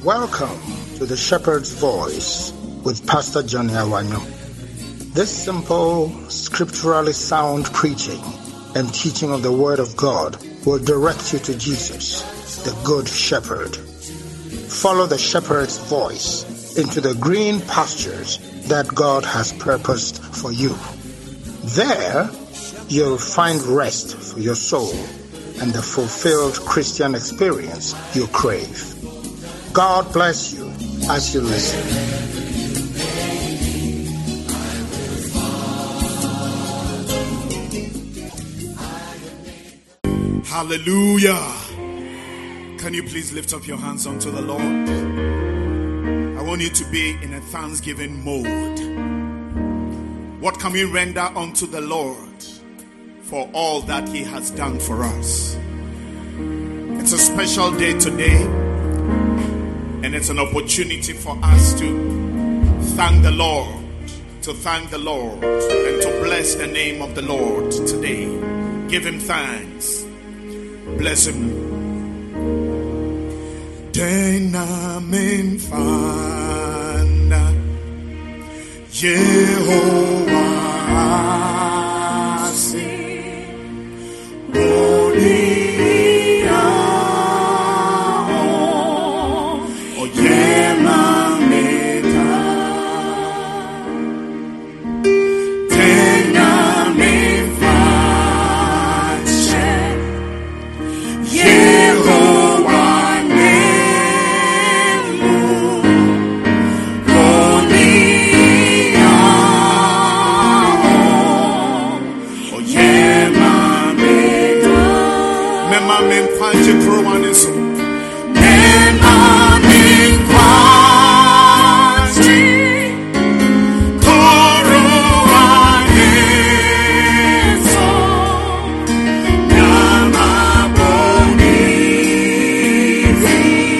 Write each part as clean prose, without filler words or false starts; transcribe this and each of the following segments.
Welcome to the Shepherd's Voice with Pastor Johnny Awanyo. This simple, scripturally sound preaching and teaching of the Word of God will direct you to Jesus, the Good Shepherd. Follow the Shepherd's voice into the green pastures that God has purposed for you. There, you'll find rest for your soul and the fulfilled Christian experience you crave. God bless you as you listen. Hallelujah. Can you please lift up your hands unto the Lord? I want you to be in a thanksgiving mode. What can we render unto the Lord for all that He has done for us? It's a special day today, and it's an opportunity for us to thank the Lord, and to bless the name of the Lord today. Give Him thanks. Bless Him. Dena min fana Jehovah si Odia O Yema Meta Dena min fache Jehovah Nemu Odia O Yema Meta Mema min fache Kroanisu Mema min fache Kroanisu Nama Boniti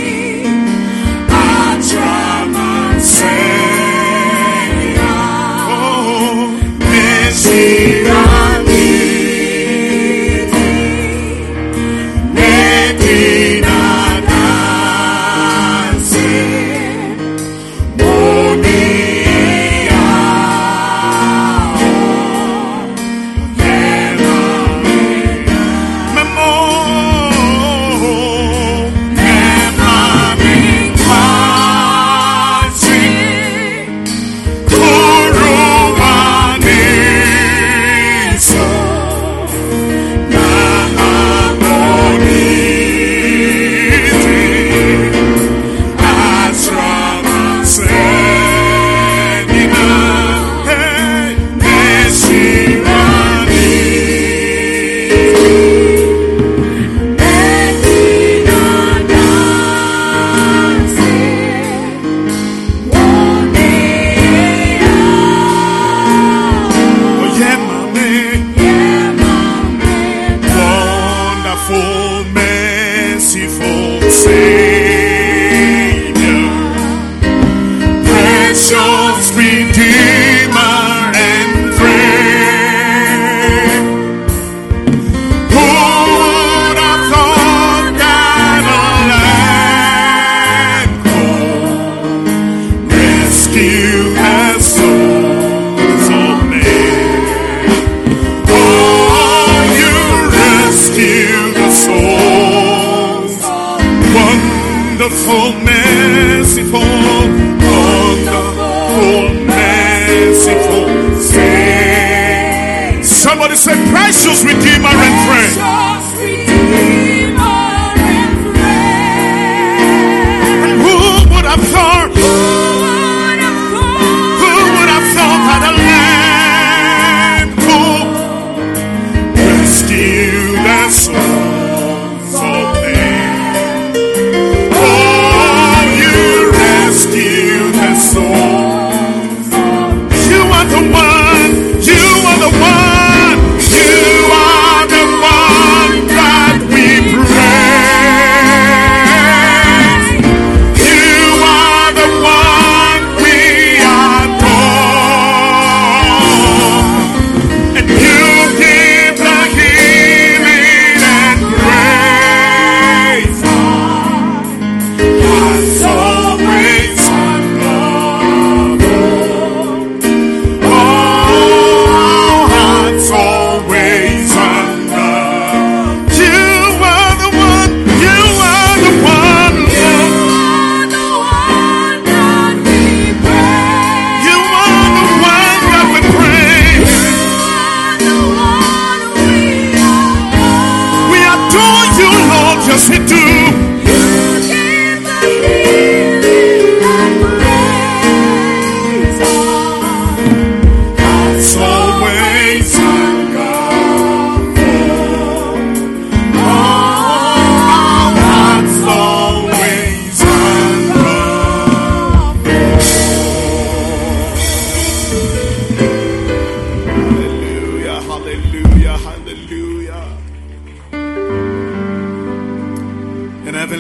Atraman Senya Oh Mesirani Medina Danse Monia Memo Mema min kwasi Kuruwaniso Nama Boniti Atraman Senya Mesirani Medina Danse Oh yeah, mommy. Wonderful, merciful Savior, precious Redeemer and friend. Who would have thought that a land could rescue her souls of men? Oh, you rescue the souls. Wonderful, merciful, merciful Savior. Somebody say, precious Redeemer and friend. And who would have thought? Who would have thought that a land could rescue the souls of men? Oh, you rescue the souls. You are the one. You are the one. You are the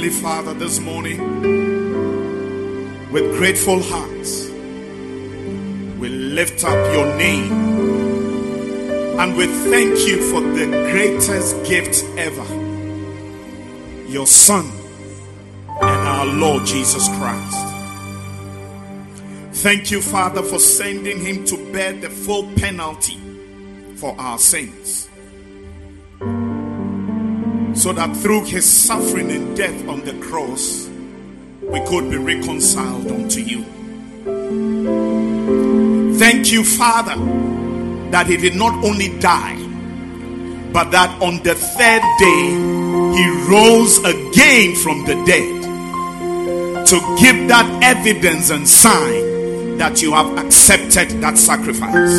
Heavenly Father, this morning, with grateful hearts, we lift up your name and we thank you for the greatest gift ever, your Son and our Lord Jesus Christ. Thank you, Father, for sending him to bear the full penalty for our sins, so that through his suffering and death on the cross, we could be reconciled unto you. Thank you, Father, that he did not only die, but that on the third day, he rose again from the dead to give that evidence and sign that you have accepted that sacrifice.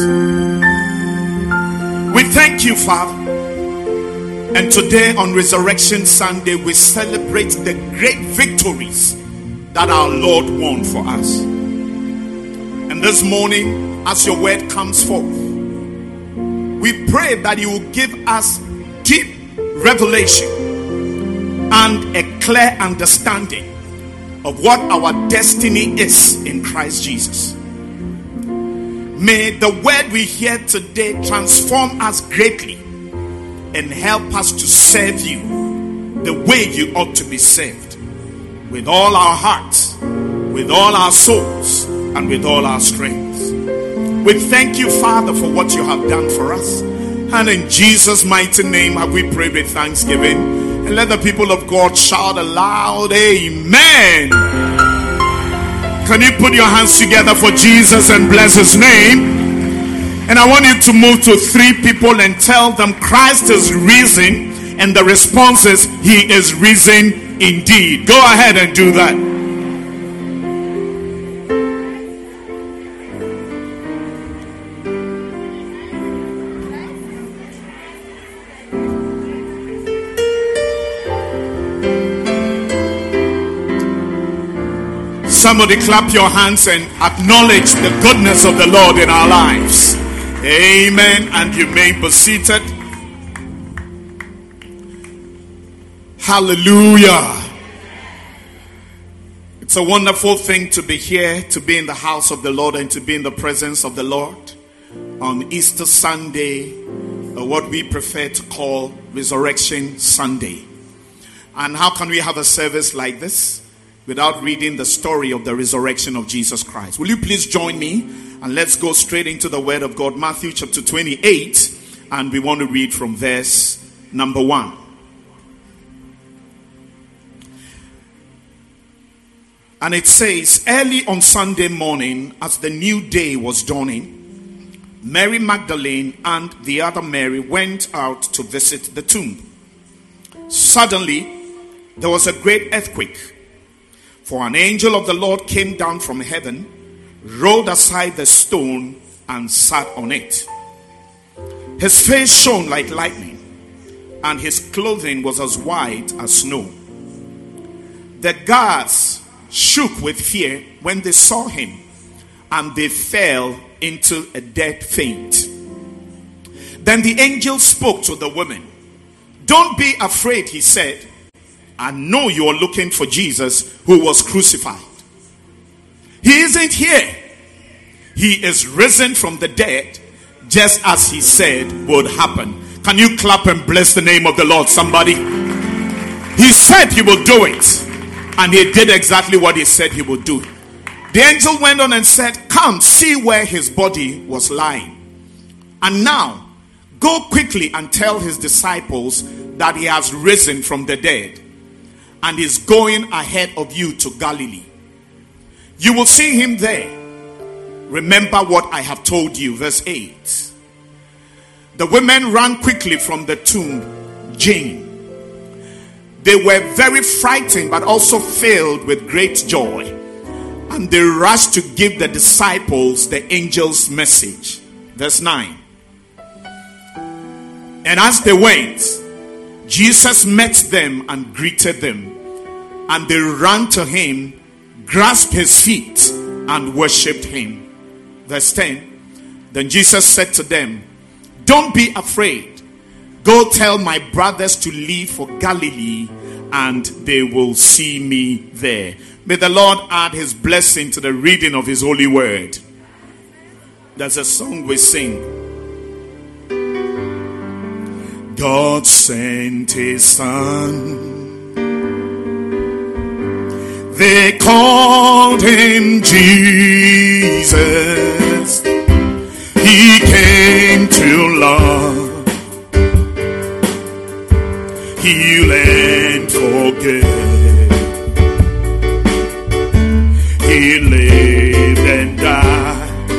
We thank you, Father. And today on Resurrection Sunday, we celebrate the great victories that our Lord won for us. And this morning, as your word comes forth, we pray that you will give us deep revelation and a clear understanding of what our destiny is in Christ Jesus. May the word we hear today transform us greatly and help us to serve you the way you ought to be served, with all our hearts, with all our souls, and with all our strength. We thank you, Father, for what you have done for us. And in Jesus' mighty name have we prayed with thanksgiving. And let the people of God shout aloud, amen. Can you put your hands together for Jesus and bless his name? And I want you to move to 3 people and tell them Christ is risen. And the response is, he is risen indeed. Go ahead and do that. Somebody clap your hands and acknowledge the goodness of the Lord in our lives. Amen. And you may be seated. Hallelujah. It's a wonderful thing to be here, to be in the house of the Lord and to be in the presence of the Lord on Easter Sunday, or what we prefer to call Resurrection Sunday. And how can we have a service like this without reading the story of the resurrection of Jesus Christ? Will you please join me and let's go straight into the word of God, Matthew chapter 28, and we want to read from verse number 1. And it says, early on Sunday morning, as the new day was dawning, Mary Magdalene and the other Mary went out to visit the tomb. Suddenly, there was a great earthquake. For an angel of the Lord came down from heaven, rolled aside the stone, and sat on it. His face shone like lightning, and his clothing was as white as snow. The guards shook with fear when they saw him, and they fell into a dead faint. Then the angel spoke to the women. Don't be afraid, he said. I know you are looking for Jesus who was crucified. He isn't here. He is risen from the dead, just as he said would happen. Can you clap and bless the name of the Lord, somebody? He said he will do it, and he did exactly what he said he would do. The angel went on and said, come, see where his body was lying. And now, go quickly and tell his disciples that he has risen from the dead and is going ahead of you to Galilee. You will see him there. Remember what I have told you. Verse 8. The women ran quickly from the tomb, Jane. They were very frightened, but also filled with great joy. And they rushed to give the disciples the angel's message. Verse 9. And as they went, Jesus met them and greeted them. And they ran to him, grasped his feet, and worshipped him. Verse 10. Then Jesus said to them, don't be afraid. Go tell my brothers to leave for Galilee, and they will see me there. May the Lord add his blessing to the reading of his holy word. There's a song we sing. God sent his son. They called him Jesus. He came to love, heal and forget. He lived and died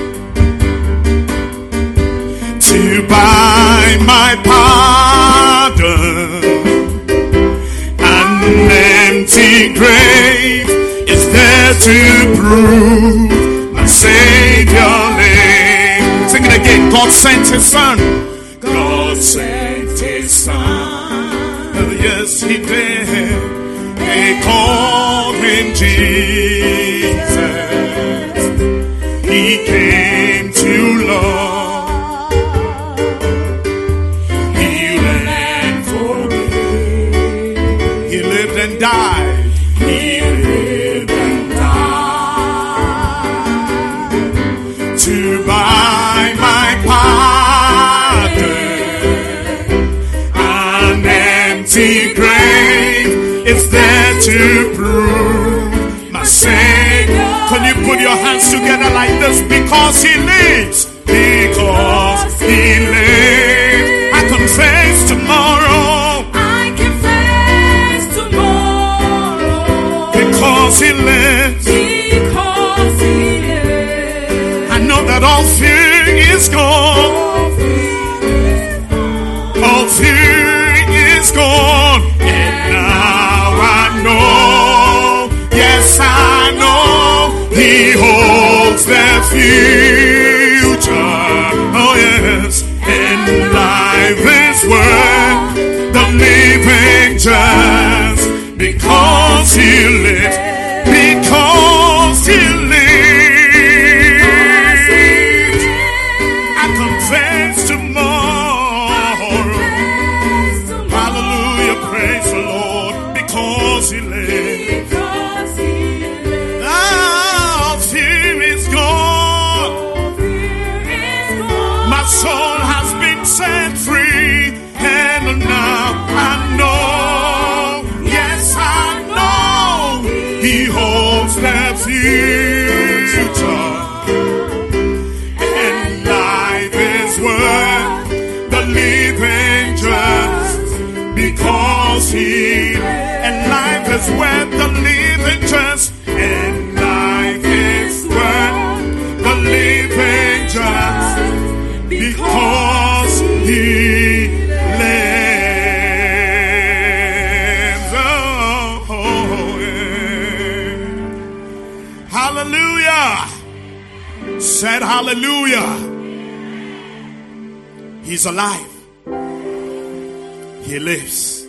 to buy my pardon. An empty grave is there to prove my Savior lives. Sing it again. God sent his son. God sent his son. Oh, yes, he did. They called him Jesus. He came to love, heal and forgive. He lived and died. He lived and died to buy my pardon. An empty grave is there to prove my Savior. Can you put your hands together like this? Because he lives. Because he lives. I can face tomorrow. I can face tomorrow. Because he lives. Because he lives. I know that all fear is gone. All fear is gone. And now I know. Yes, I know. He holds the future. Oh yes. And life is worth the living just because he lives. Because he lives. I confess tomorrow. Hallelujah, praise the Lord. Because he lives. Soul has been set free, and now I know, yes I know, he holds the future, and life is worth the living just because he, and life is worth the living just, and life is worth the living just. Because he lives. Oh, yeah. Hallelujah. Said hallelujah. He's alive. He lives.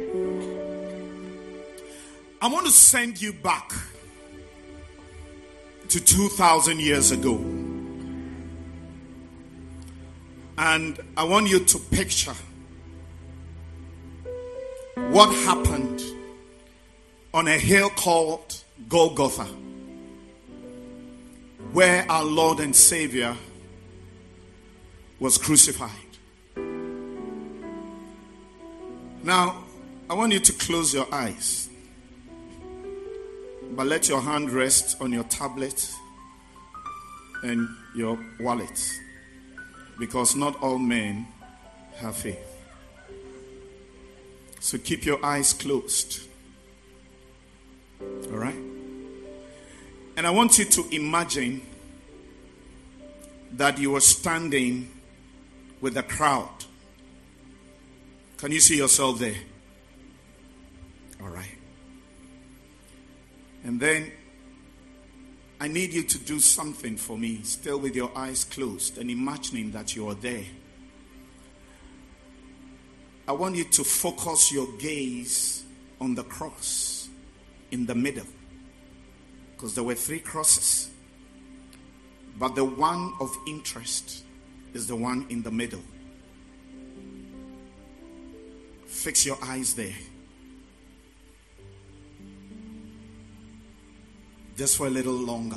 I want to send you back to 2,000 years ago. And I want you to picture what happened on a hill called Golgotha, where our Lord and Savior was crucified. Now, I want you to close your eyes, but let your hand rest on your tablet and your wallet. Because not all men have faith. So keep your eyes closed. All right? And I want you to imagine that you are standing with the crowd. Can you see yourself there? All right. And then I need you to do something for me, still with your eyes closed and imagining that you are there. I want you to focus your gaze on the cross in the middle, because there were 3 crosses. But the one of interest is the one in the middle. Fix your eyes there. Just for a little longer.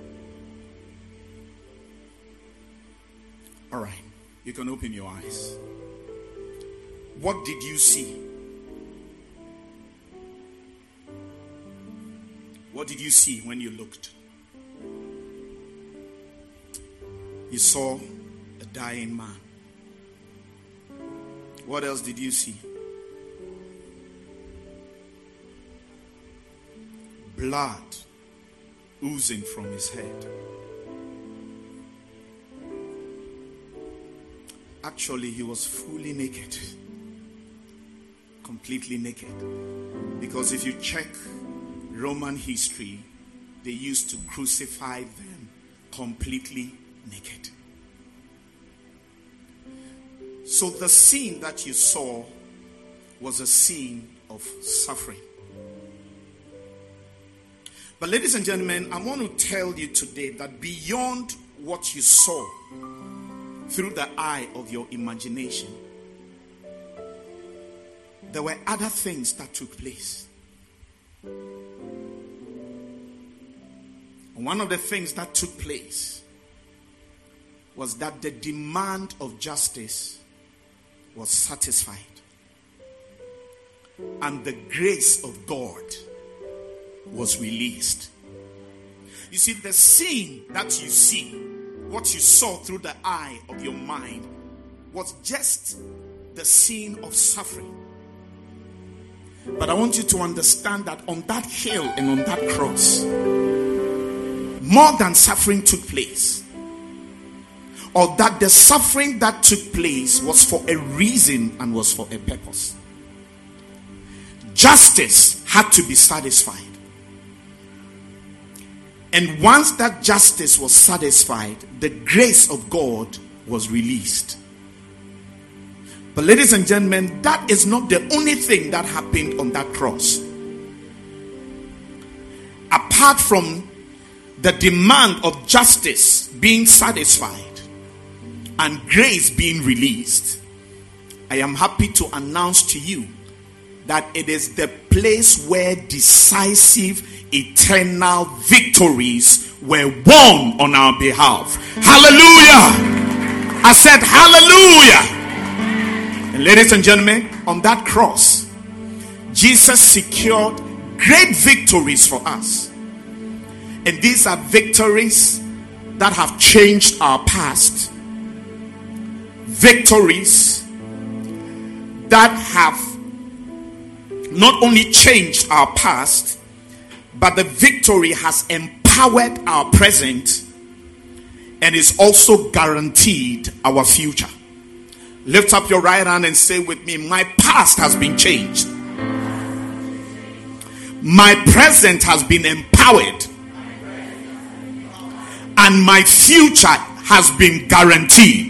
All right. You can open your eyes. What did you see? What did you see when you looked? You saw a dying man. What else did you see? Blood oozing from his head. Actually, he was fully naked. Completely naked. Because if you check Roman history, they used to crucify them completely naked. So the scene that you saw was a scene of suffering. But ladies and gentlemen, I want to tell you today that beyond what you saw through the eye of your imagination, there were other things that took place. And one of the things that took place was that the demand of justice was satisfied. And the grace of God was released. You see, the scene that you see, what you saw through the eye of your mind, was just the scene of suffering. But I want you to understand that on that hill and on that cross, more than suffering took place. Or that the suffering that took place was for a reason and was for a purpose. Justice had to be satisfied. And once that justice was satisfied, the grace of God was released. But ladies and gentlemen, that is not the only thing that happened on that cross. Apart from the demand of justice being satisfied and grace being released, I am happy to announce to you that it is the place where decisive, eternal victories were won on our behalf. Hallelujah! I said hallelujah! And ladies and gentlemen, on that cross, Jesus secured great victories for us. And these are victories that have changed our past. Victories that have not only changed our past, but the victory has empowered our present and is also guaranteed our future. Lift up your right hand and say with me, my past has been changed. My present has been empowered. And my future has been guaranteed.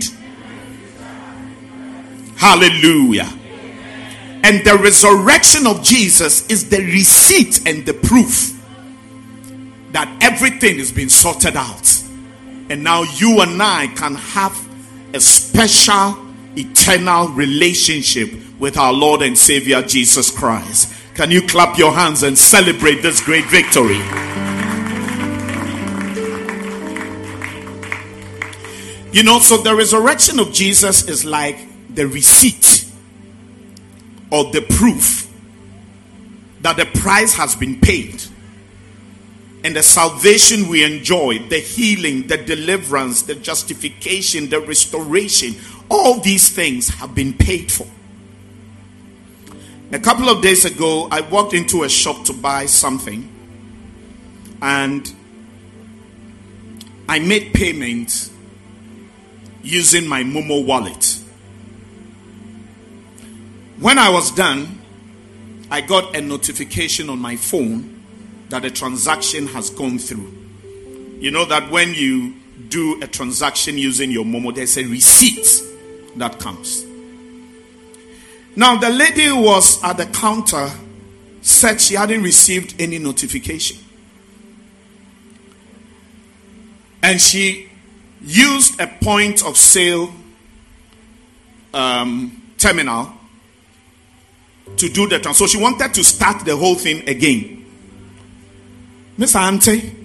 Hallelujah. And the resurrection of Jesus is the receipt and the proof that everything has been sorted out. And now you and I can have a special, eternal relationship with our Lord and Savior Jesus Christ. Can you clap your hands and celebrate this great victory? You know, so the resurrection of Jesus is like the receipt or the proof that the price has been paid. And the salvation we enjoy, the healing, the deliverance, the justification, the restoration, all these things have been paid for. A couple of days ago, I walked into a shop to buy something. And I made payment using my Momo wallet. When I was done, I got a notification on my phone that a transaction has gone through. You know that when you do a transaction using your Momo, there's a receipt that comes. Now, the lady who was at the counter said she hadn't received any notification. And she used a point of sale terminal to do the transaction. So she wanted to start the whole thing again. Miss Auntie,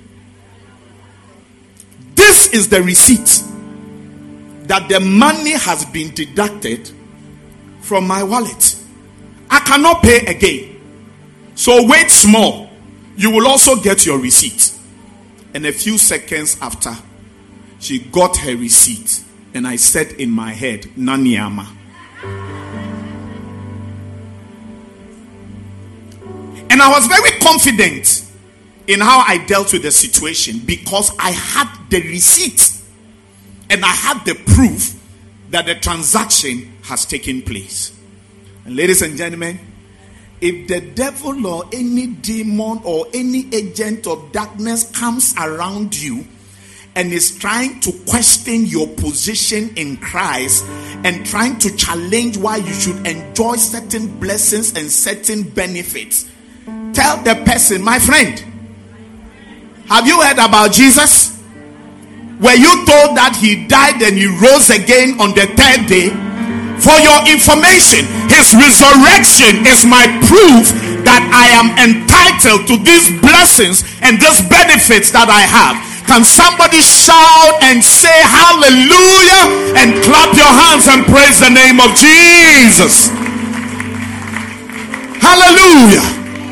this is the receipt that the money has been deducted from my wallet. I cannot pay again. So wait small. You will also get your receipt. And a few seconds after, she got her receipt. And I said in my head, Naniama. And I was very confident in how I dealt with the situation because I had the receipt and I had the proof that the transaction has taken place. And ladies and gentlemen, if the devil or any demon or any agent of darkness comes around you and is trying to question your position in Christ and trying to challenge why you should enjoy certain blessings and certain benefits, tell the person, my friend, have you heard about Jesus? Were you told that he died and he rose again on the third day? For your information, his resurrection is my proof that I am entitled to these blessings and these benefits that I have. Can somebody shout and say hallelujah and clap your hands and praise the name of Jesus? Hallelujah.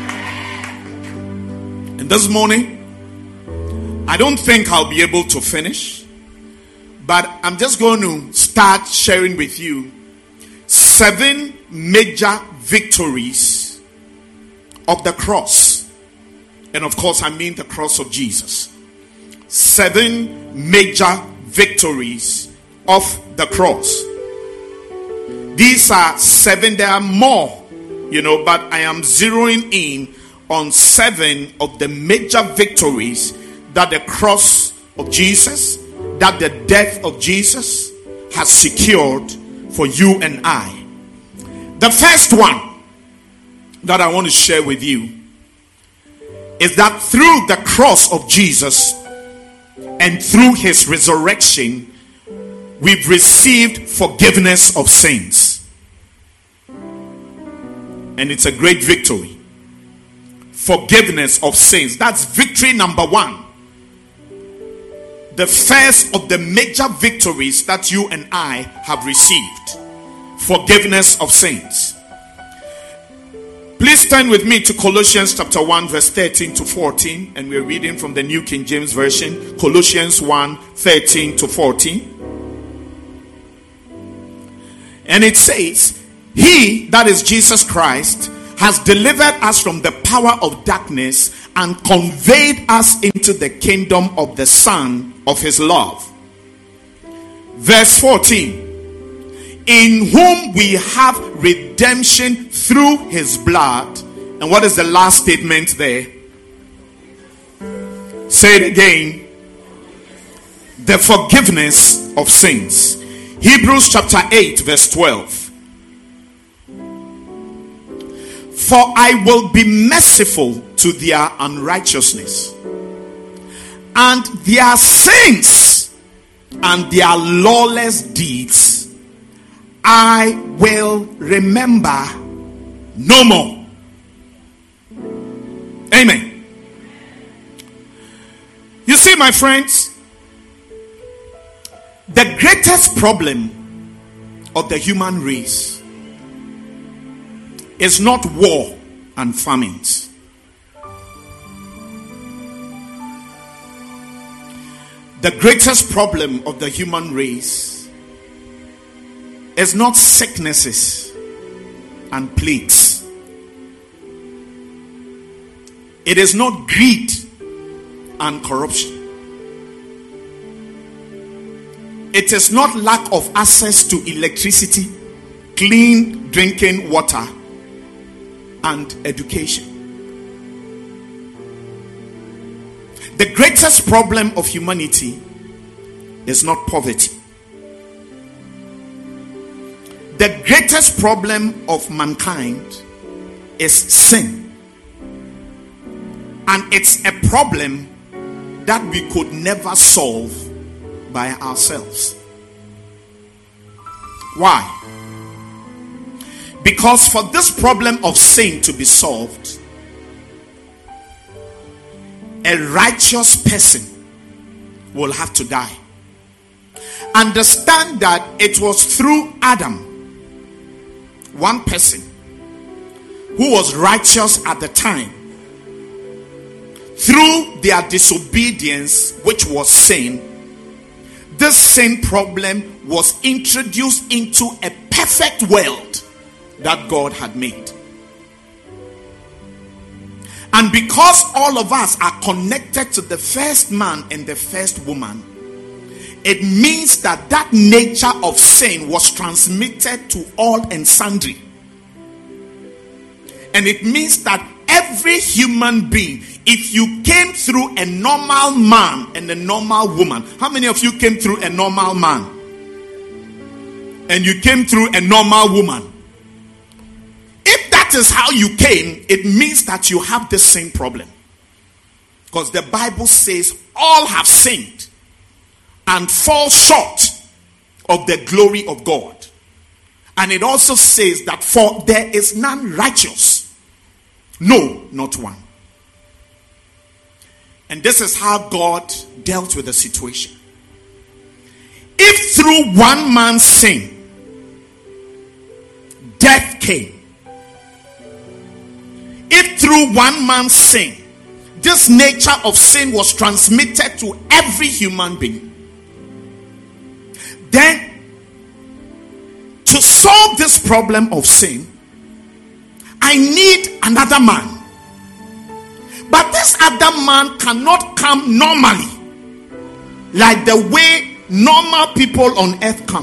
And this morning, I don't think I'll be able to finish, but I'm just going to start sharing with you 7 major victories of the cross. And of course, I mean the cross of Jesus. 7 major victories of the cross. These are 7, there are more, but I am zeroing in on 7 of the major victories that the cross of Jesus, that the death of Jesus has secured for you and I. The first one that I want to share with you is that through the cross of Jesus and through his resurrection, we've received forgiveness of sins. And it's a great victory. Forgiveness of sins. That's victory number 1. The first of the major victories that you and I have received. Forgiveness of sins. Please turn with me to Colossians chapter 1 verse 13 to 14. And we're reading from the New King James Version. Colossians 1, 13 to 14. And it says, he, that is Jesus Christ, has delivered us from the power of darkness and conveyed us into the kingdom of the Son of his love. Verse 14, in whom we have redemption through his blood. And what is the last statement there? Say it again. The forgiveness of sins. Hebrews chapter 8 verse 12. For I will be merciful to their unrighteousness, and their sins and their lawless deeds I will remember no more. Amen. You see, my friends, the greatest problem of the human race is not war and famines. The greatest problem of the human race is not sicknesses and plagues. It is not greed and corruption. It is not lack of access to electricity, clean drinking water, and education. The greatest problem of humanity is not poverty. The greatest problem of mankind is sin. And it's a problem that we could never solve by ourselves. Why? Because for this problem of sin to be solved, a righteous person will have to die. Understand that it was through Adam, one person who was righteous at the time, through their disobedience, which was sin, this sin problem was introduced into a perfect world that God had made. And because all of us are connected to the first man and the first woman, it means that that nature of sin was transmitted to all and sundry. And it means that every human being, if you came through a normal man and a normal woman, how many of you came through a normal man and you came through a normal woman? If that is how you came, it means that you have the same problem. Because the Bible says all have sinned and fall short of the glory of God. And it also says that for there is none righteous, no, not one. And this is how God dealt with the situation. If through one man's sin death came, if through one man's sin this nature of sin was transmitted to every human being, then to solve this problem of sin, I need another man. But this other man cannot come normally, like the way normal people on earth come.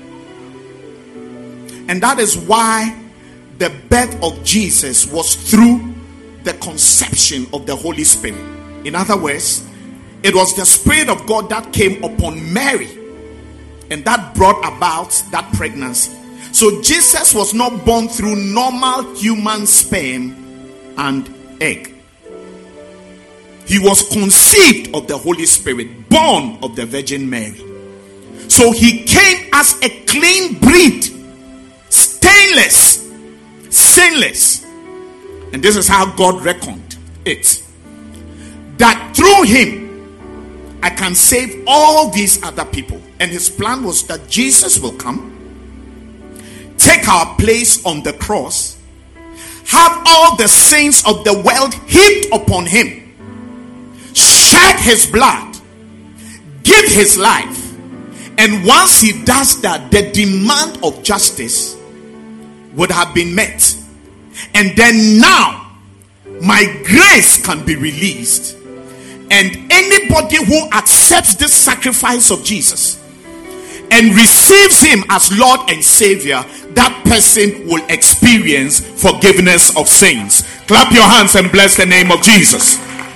And that is why the birth of Jesus was through the conception of the Holy Spirit. In other words, it was the Spirit of God that came upon Mary, and that brought about that pregnancy. So Jesus was not born through normal human sperm and egg. He was conceived of the Holy Spirit, born of the Virgin Mary. So he came as a clean breed, stainless, sinless. And this is how God reckoned it. That through him, I can save all these other people. And his plan was that Jesus will come, take our place on the cross, have all the sins of the world heaped upon him, shed his blood, give his life. And once he does that, the demand of justice would have been met. And then now, my grace can be released. And anybody who accepts this sacrifice of Jesus and receives him as Lord and Savior, that person will experience forgiveness of sins. Clap your hands and bless the name of Jesus.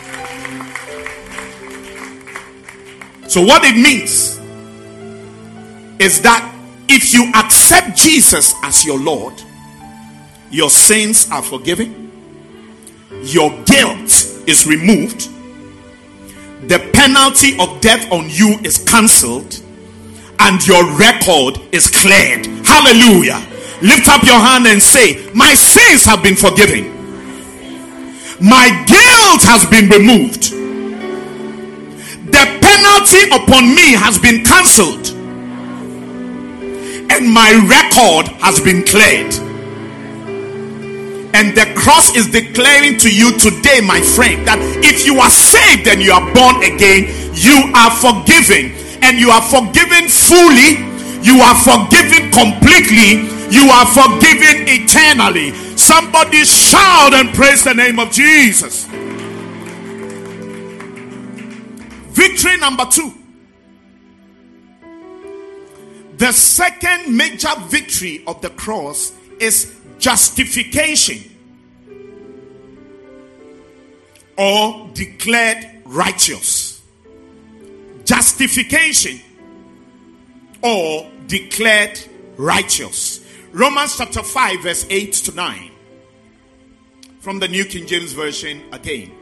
So what it means is that if you accept Jesus as your Lord, your sins are forgiven, your guilt is removed, the penalty of death on you is cancelled, and your record is cleared. Hallelujah. Lift up your hand and say, my sins have been forgiven, my guilt has been removed, the penalty upon me has been cancelled, and my record has been cleared. And the cross is declaring to you today, my friend, that if you are saved and you are born again, you are forgiven. And you are forgiven fully. You are forgiven completely. You are forgiven eternally. Somebody shout and praise the name of Jesus. Victory number 2. The second major victory of the cross is justification, or declared righteous. Justification or declared righteous. Romans chapter 5 verse 8 to 9 from the New King James Version again.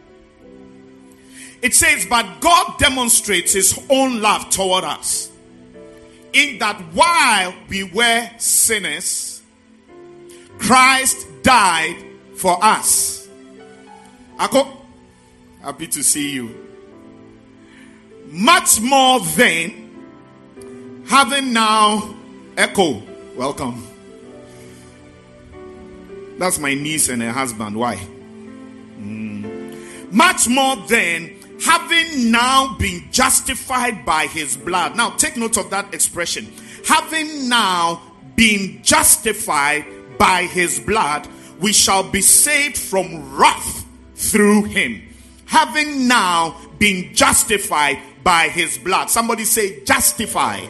It says, but God demonstrates his own love toward us, in that while we were sinners, Christ died for us. Happy to see you. Much more than having now Echo. Welcome. That's my niece and her husband. Why? Much more than having now been justified by his blood. Now take note of that expression. Having now been justified by his blood, we shall be saved from wrath through him. Having now been justified by his blood. Somebody say justified.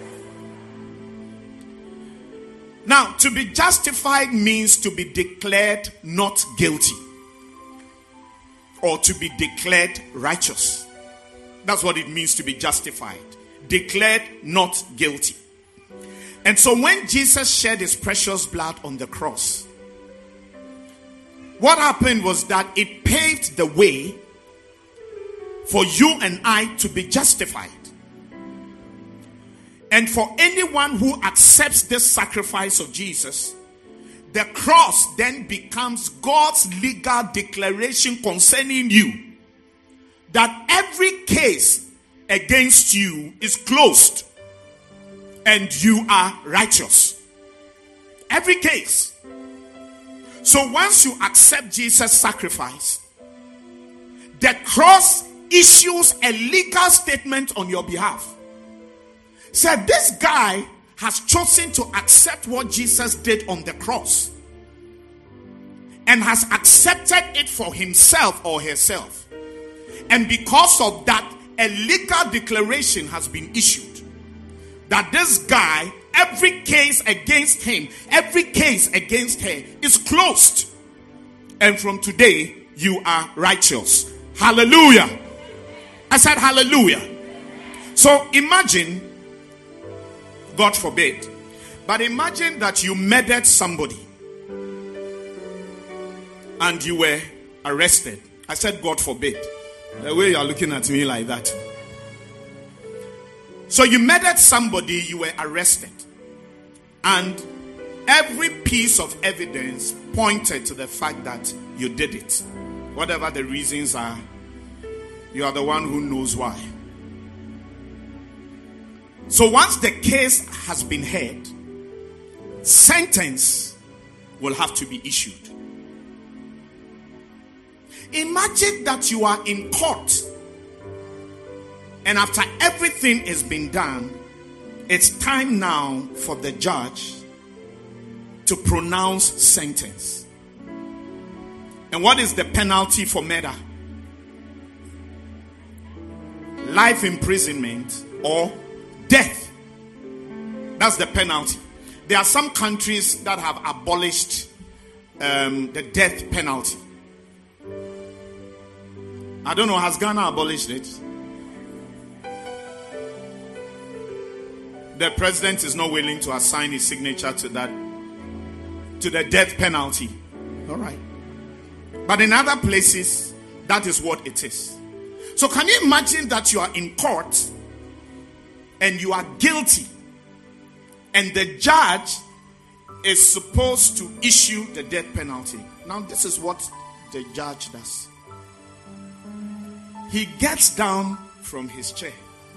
Now, to be justified means to be declared not guilty, or to be declared righteous. That's what it means to be justified. Declared not guilty. And so when Jesus shed his precious blood on the cross, what happened was that it paved the way for you and I to be justified. And for anyone who accepts this sacrifice of Jesus, the cross then becomes God's legal declaration concerning you, that every case against you is closed and you are righteous. Every case. So once you accept Jesus' sacrifice, the cross issues a legal statement on your behalf. Said this guy has chosen to accept what Jesus did on the cross and has accepted it for himself or herself. And because of that, a legal declaration has been issued that this guy, every case against him, every case against her is closed. And from today, you are righteous. Hallelujah. I said hallelujah. So imagine, God forbid, but imagine that you murdered somebody and you were arrested. I said God forbid. The way you are looking at me like that. So you murdered somebody, you were arrested, and every piece of evidence pointed to the fact that you did it. Whatever the reasons are, you are the one who knows why. So once the case has been heard, sentence will have to be issued. Imagine that you are in court, and after everything has been done, it's time now for the judge to pronounce sentence. And what is the penalty for murder? Life imprisonment or death. That's the penalty. There are some countries that have abolished the death penalty. I don't know, has Ghana abolished it? The president is not willing to assign his signature to that, to the death penalty. All right. But in other places, that is what it is. So can you imagine that you are in court and you are guilty, and the judge is supposed to issue the death penalty? Now this is what the judge does. He gets down from his chair,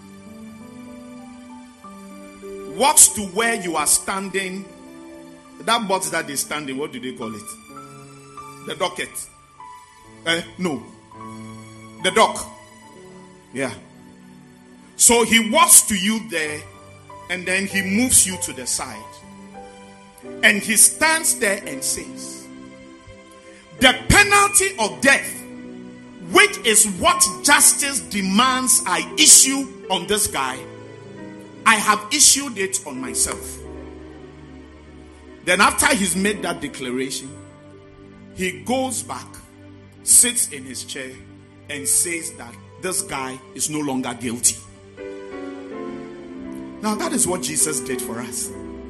walks to where you are standing. That box that is standing, what do they call it? The docket. No. The dock. Yeah. So he walks to you there, and then he moves you to the side. And he stands there and says, the penalty of death, which is what justice demands I issue on this guy, I have issued it on myself. Then after he's made that declaration, he goes back, sits in his chair, and says that this guy is no longer guilty. Now that is what Jesus did for us.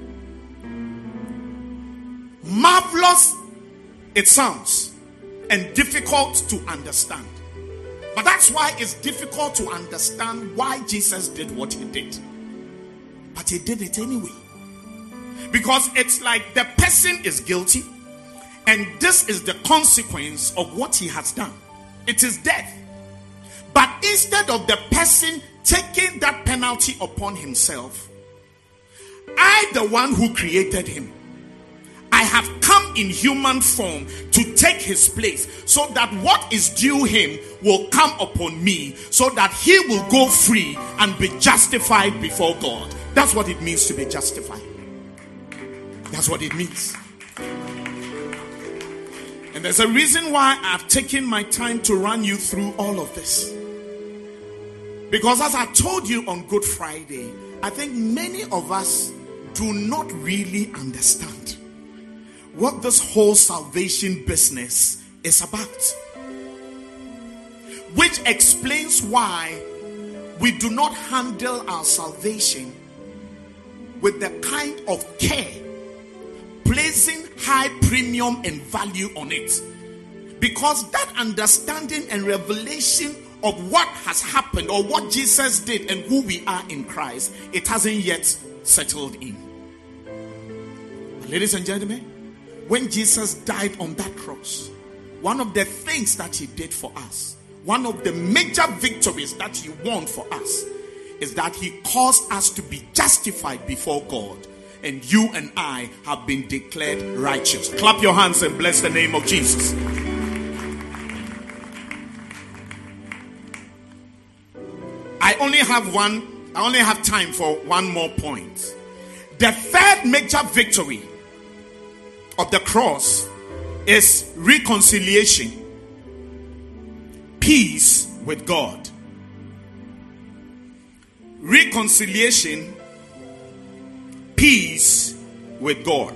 Marvelous it sounds, and difficult to understand. But that's why it's difficult to understand why Jesus did what he did. But he did it anyway. Because it's like the person is guilty, and this is the consequence of what he has done. It is death. But instead of the person taking that penalty upon himself, I, the one who created him, I have come in human form to take his place, so that what is due him will come upon me, so that he will go free and be justified before God. That's what it means to be justified. That's what it means. And there's a reason why I've taken my time to run you through all of this. Because as I told you on Good Friday, I think many of us do not really understand what this whole salvation business is about. Which explains why we do not handle our salvation with the kind of care, placing high premium and value on it. Because that understanding and revelation of what has happened, or what Jesus did and who we are in Christ, it hasn't yet settled in. But ladies and gentlemen, when Jesus died on that cross, one of the things that he did for us, one of the major victories that he won for us, is that he caused us to be justified before God. And you and I have been declared righteous. Clap your hands and bless the name of Jesus. I only have time for one more point. The third major victory of the cross is reconciliation, peace with God. Reconciliation, peace with God.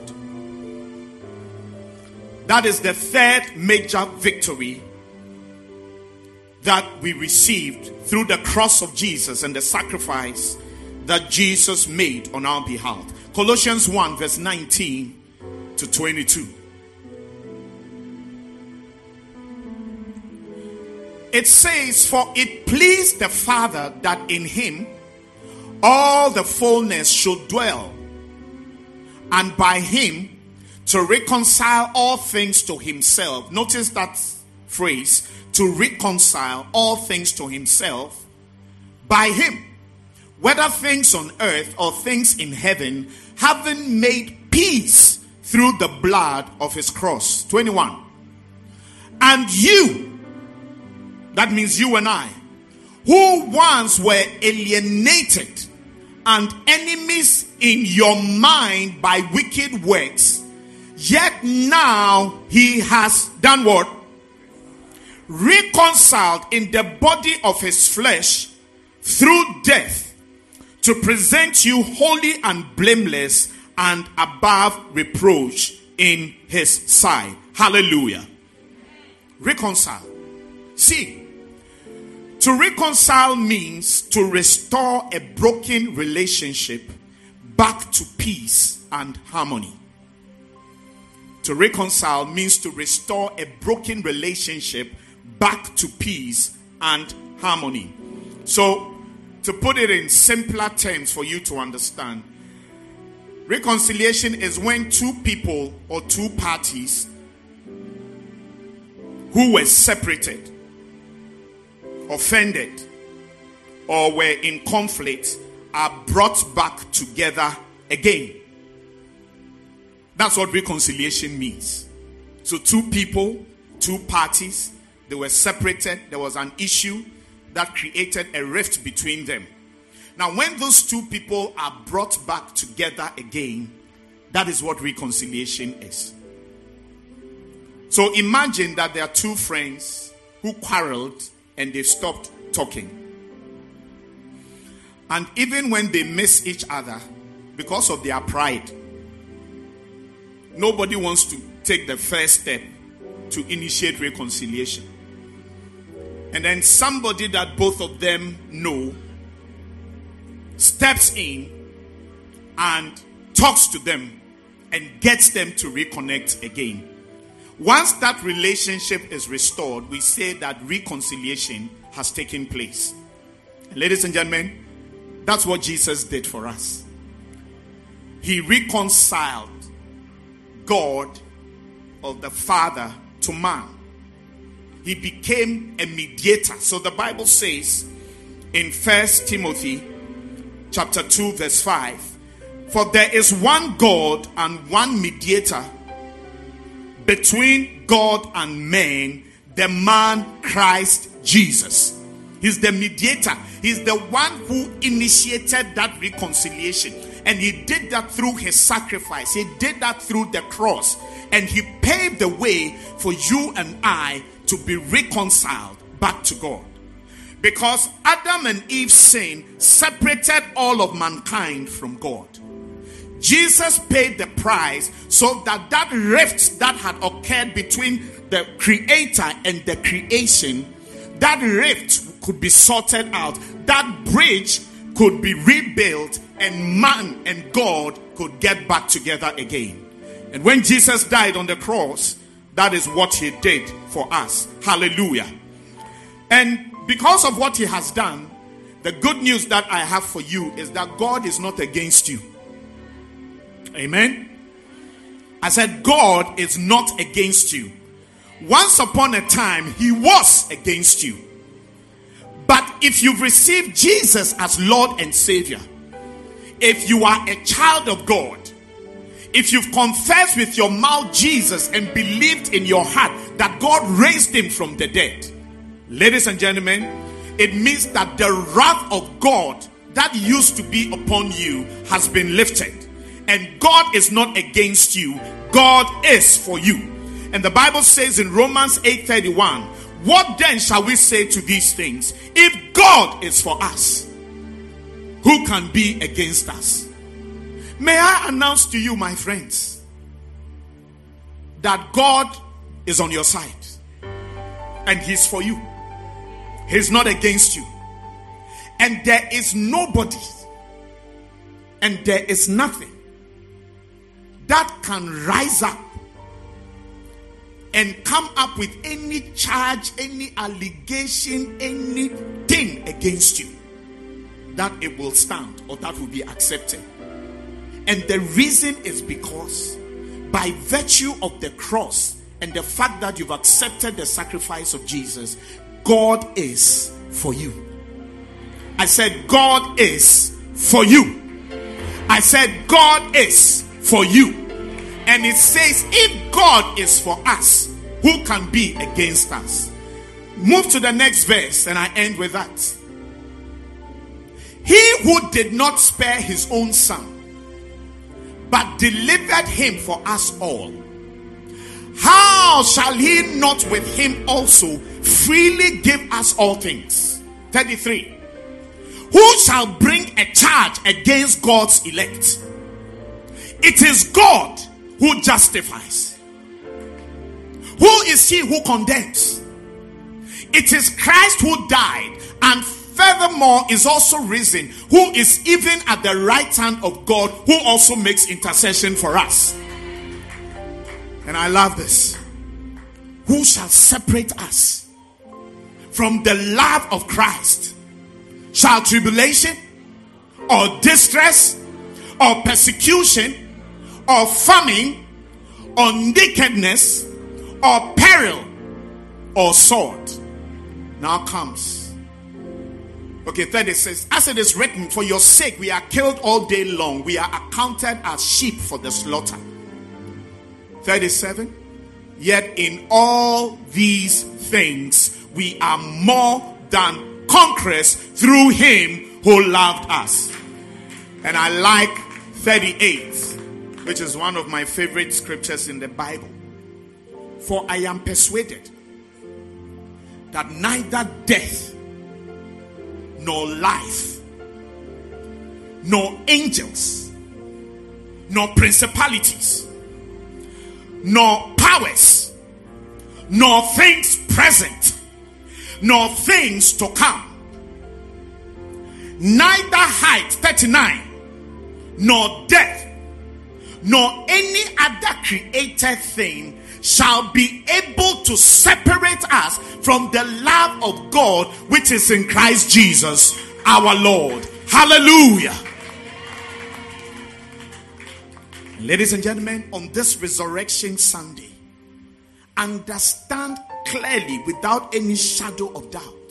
That is the third major victory that we received through the cross of Jesus and the sacrifice that Jesus made on our behalf. Colossians 1 verse 19 to 22. It says, "For it pleased the Father that in him all the fullness should dwell, and by him to reconcile all things to himself." Notice that phrase, to reconcile all things to himself, by him, whether things on earth or things in heaven, having made peace through the blood of his cross. 21. "And you," that means you and I, "who once were alienated and enemies in your mind by wicked works, yet now he has done what? Reconciled in the body of his flesh through death, to present you holy and blameless and above reproach in his sight." Hallelujah. Reconcile. See, to reconcile means to restore a broken relationship back to peace and harmony. To reconcile means to restore a broken relationship back to peace and harmony. So, to put it in simpler terms for you to understand, reconciliation is when two people or two parties who were separated, offended, or were in conflict are brought back together again. That's what reconciliation means. So two people, two parties, they were separated. There was an issue that created a rift between them. Now, when those two people are brought back together again, that is what reconciliation is. So imagine that there are two friends who quarreled and they stopped talking. And even when they miss each other, because of their pride, nobody wants to take the first step to initiate reconciliation. And then somebody that both of them know steps in and talks to them and gets them to reconnect again. Once that relationship is restored, we say that reconciliation has taken place. And ladies and gentlemen, that's what Jesus did for us. He reconciled God, or the Father, to man. he became a mediator. So the Bible says in 1 Timothy chapter 2 verse 5, for there is one God and one mediator between God and men, the man Christ Jesus. He's the mediator. He's the one who initiated that reconciliation. And he did that through his sacrifice. He did that through the cross. And he paved the way for you and I to be reconciled back to God. Because Adam and Eve's sin separated all of mankind from God. Jesus paid the price so that that rift that had occurred between the creator and the creation, that rift could be sorted out. That bridge could be rebuilt, and man and God could get back together again. And when Jesus died on the cross, that is what he did for us. Hallelujah. And because of what he has done, the good news that I have for you is that God is not against you. Amen. I said God is not against you. Once upon a time, he was against you. But if you've received Jesus as Lord and Savior, if you are a child of God, if you've confessed with your mouth Jesus and believed in your heart that God raised him from the dead, ladies and gentlemen, it means that the wrath of God that used to be upon you has been lifted. And God is not against you. God is for you. And the Bible says in Romans 8:31, what then shall we say to these things? If God is for us, who can be against us? May I announce to you, my friends, that God is on your side. And he's for you. He's not against you. And there is nobody and there is nothing that can rise up and come up with any charge, any allegation, anything against you, that it will stand or that will be accepted. And the reason is because by virtue of the cross and the fact that you've accepted the sacrifice of Jesus, God is for you. I said God is for you. I said God is for you. And it says, if God is for us, who can be against us? Move to the next verse and I end with that. He who did not spare his own son, but delivered him for us all, how shall he not with him also freely give us all things? 33. Who shall bring a charge against God's elect? It is God who justifies. Who is he who condemns? It is Christ who died and furthermore is also risen, who is even at the right hand of God, who also makes intercession for us. And I love this. Who shall separate us from the love of Christ? Shall tribulation or distress or persecution or famine or nakedness or peril or sword? Now comes. Okay, 30 says, as it is written, for your sake we are killed all day long. We are accounted as sheep for the slaughter. 37, yet in all these things we are more than conquerors through him who loved us. And I like 38, which is one of my favorite scriptures in the Bible. For I am persuaded that neither death nor life, nor angels, nor principalities, nor powers, nor things present, nor things to come, neither height, 39, nor depth, nor any other created thing shall be able to separate us from the love of God which is in Christ Jesus our Lord. Hallelujah. Ladies and gentlemen, on this Resurrection Sunday, understand clearly, without any shadow of doubt,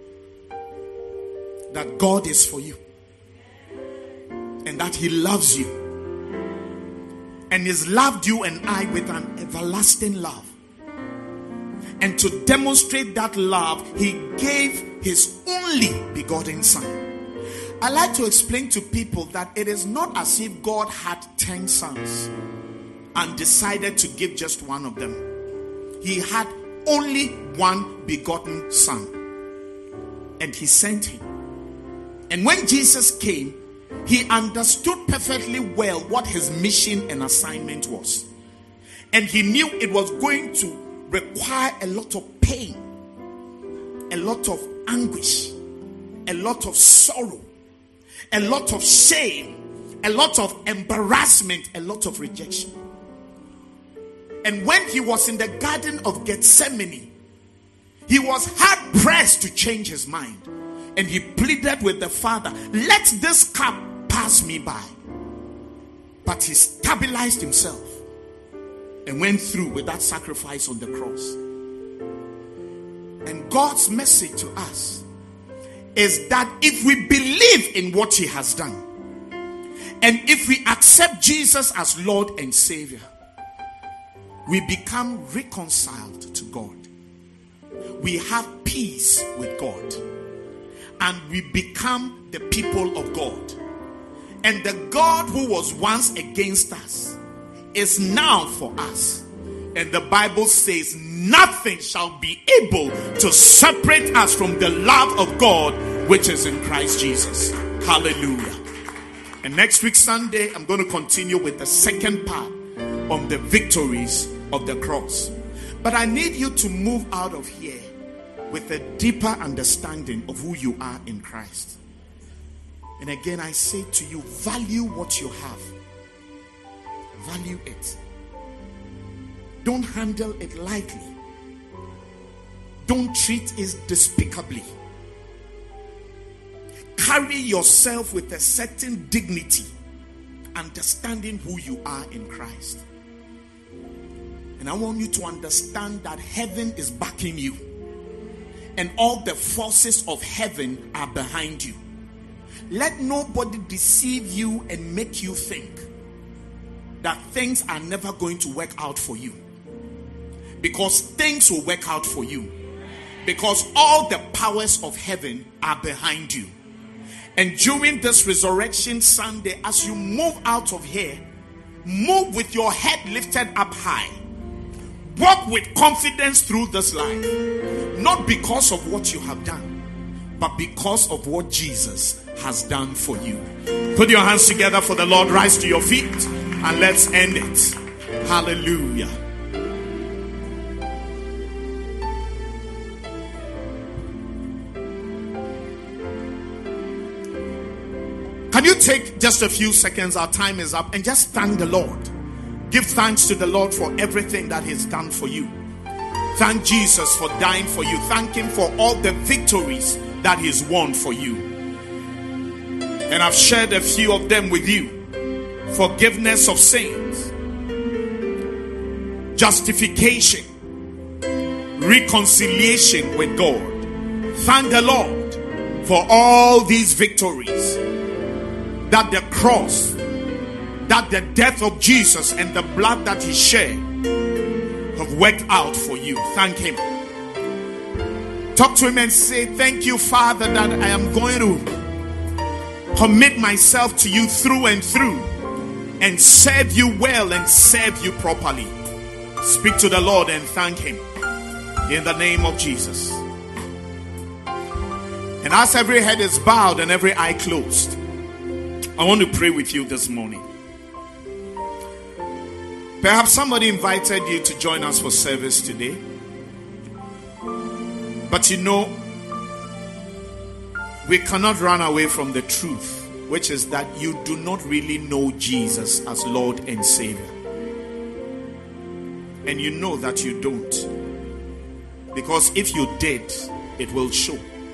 that God is for you and that He loves you and has loved you and I with an everlasting love. And to demonstrate that love, He gave His only begotten Son. I like to explain to people that it is not as if God had 10 sons and decided to give just one of them. He had only one begotten Son, and He sent Him. And when Jesus came, He understood perfectly well what His mission and assignment was. And He knew it was going to require a lot of pain, a lot of anguish, a lot of sorrow, a lot of shame, a lot of embarrassment, a lot of rejection. And when He was in the Garden of Gethsemane, He was hard pressed to change His mind. And He pleaded with the Father, let this cup pass me by. But He stabilized Himself and went through with that sacrifice on the cross. And God's message to us is that if we believe in what He has done, and if we accept Jesus as Lord and Savior, we become reconciled to God. We have peace with God. And we become the people of God. And the God who was once against us is now for us. And the Bible says nothing shall be able to separate us from the love of God which is in Christ Jesus. Hallelujah. And next week Sunday, I'm going to continue with the second part on the victories of the cross. But I need you to move out of here with a deeper understanding of who you are in Christ. And again, I say to you, value what you have. Value it. Don't handle it lightly. Don't treat it despicably. Carry yourself with a certain dignity, understanding who you are in Christ. And I want you to understand that heaven is backing you. And all the forces of heaven are behind you. Let nobody deceive you and make you think that things are never going to work out for you. Because things will work out for you. Because all the powers of heaven are behind you. And during this Resurrection Sunday, as you move out of here, move with your head lifted up high. Walk with confidence through this life. Not because of what you have done, but because of what Jesus has done for you. Put your hands together for the Lord. Rise to your feet and let's end it. Hallelujah. Can you take just a few seconds? Our time is up. And just thank the Lord. Give thanks to the Lord for everything that He's done for you. Thank Jesus for dying for you. Thank Him for all the victories that He's won for you. And I've shared a few of them with you. Forgiveness of sins, justification, reconciliation with God. Thank the Lord for all these victories that the cross, that the death of Jesus and the blood that He shed have worked out for you. Thank Him. Talk to Him and say, thank you, Father, that I am going to commit myself to you through and through and serve you well and serve you properly. Speak to the Lord and thank Him in the name of Jesus. And as every head is bowed and every eye closed, I want to pray with you this morning. Perhaps somebody invited you to join us for service today. But you know, we cannot run away from the truth, which is that you do not really know Jesus as Lord and Savior. And you know that you don't. Because if you did, it will show.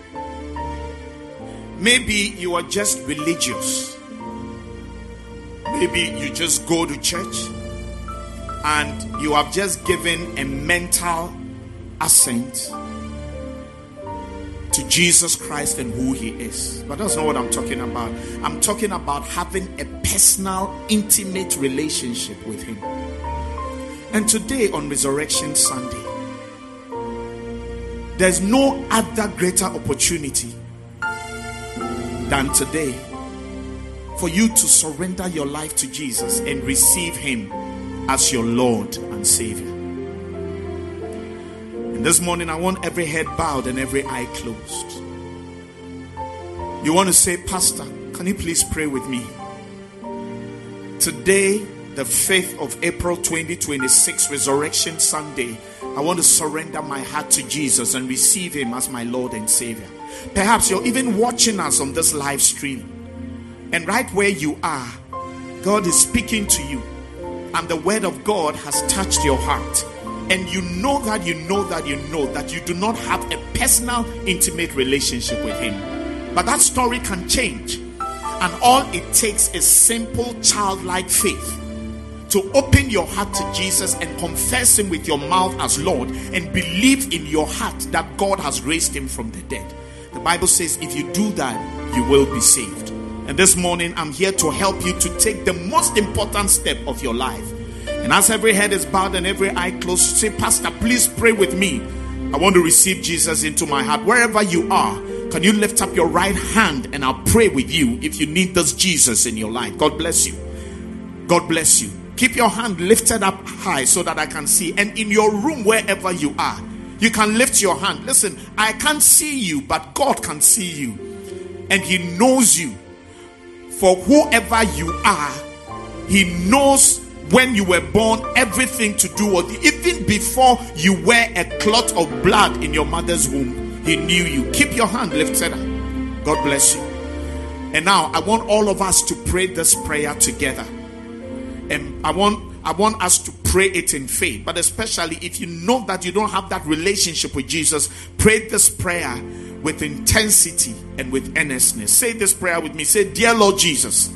Maybe you are just religious. Maybe you just go to church and you have just given a mental assent to Jesus Christ and who he is. But that's not what I'm talking about. I'm talking about having a personal, intimate relationship with him. And today on Resurrection Sunday, there's no other greater opportunity than today for you to surrender your life to Jesus and receive him as your Lord and Savior. And this morning, I want every head bowed and every eye closed. You want to say, Pastor, can you please pray with me? Today, the 5th of April 2026, Resurrection Sunday, I want to surrender my heart to Jesus and receive him as my Lord and Savior. Perhaps you're even watching us on this live stream, and right where you are, God is speaking to you, and the word of God has touched your heart, and you know that you do not have a personal, intimate relationship with him. But that story can change, and all it takes is simple childlike faith to open your heart to Jesus and confess him with your mouth as Lord, and believe in your heart that God has raised him from the dead. The Bible says if you do that, you will be saved. And this morning, I'm here to help you to take the most important step of your life. And as every head is bowed and every eye closed, say, Pastor, please pray with me. I want to receive Jesus into my heart. Wherever you are, can you lift up your right hand and I'll pray with you if you need this Jesus in your life. God bless you. God bless you. Keep your hand lifted up high so that I can see. And in your room, wherever you are, you can lift your hand. Listen, I can't see you, but God can see you. And he knows you. For whoever you are, he knows when you were born everything to do with you. Even before you were a clot of blood in your mother's womb, he knew you. Keep your hand lifted up. God bless you. And now I want all of us to pray this prayer together. And I want us to pray it in faith. But especially if you know that you don't have that relationship with Jesus, pray this prayer with intensity and with earnestness. Say this prayer with me. Say, Dear Lord Jesus,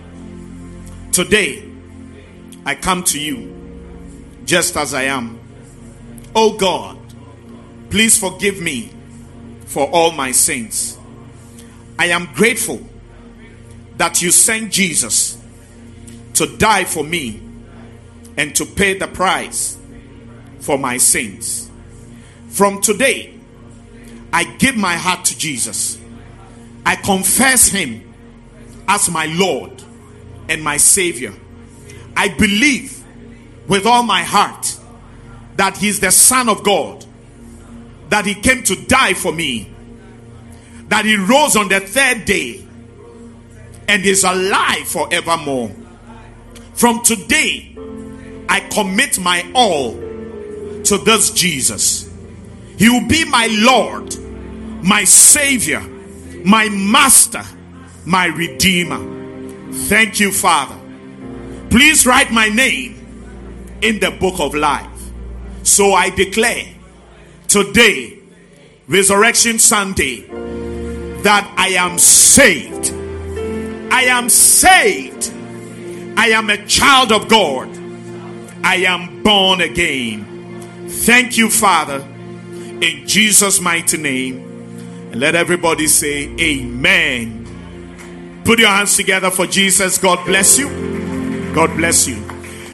today I come to you just as I am. Oh God, please forgive me for all my sins. I am grateful that you sent Jesus to die for me and to pay the price for my sins. From today, I give my heart to Jesus. I confess him as my Lord and my Savior. I believe with all my heart that he's the Son of God, that he came to die for me, that he rose on the third day and is alive forevermore. From today, I commit my all to this Jesus. He will be my Lord, my Savior, my Master, my Redeemer. Thank you, Father. Please write my name in the book of life. So I declare today, Resurrection Sunday, that I am saved. I am saved. I am a child of God. I am born again. Thank you, Father, in Jesus' mighty name. And let everybody say amen. Put your hands together for Jesus. God bless you. God bless you.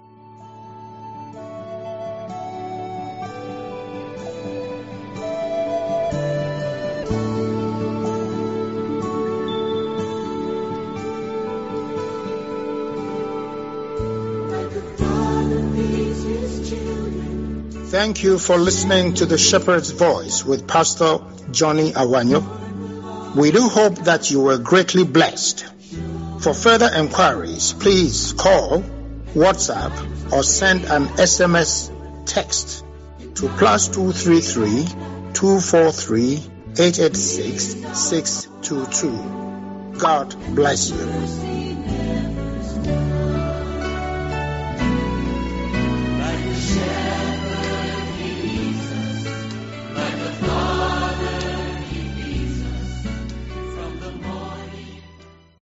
Thank you for listening to the Shepherd's Voice with Pastor Johnny Awanyo. We do hope that you were greatly blessed. For further inquiries, please call, WhatsApp, or send an SMS text to +233 243 886 622. God bless you.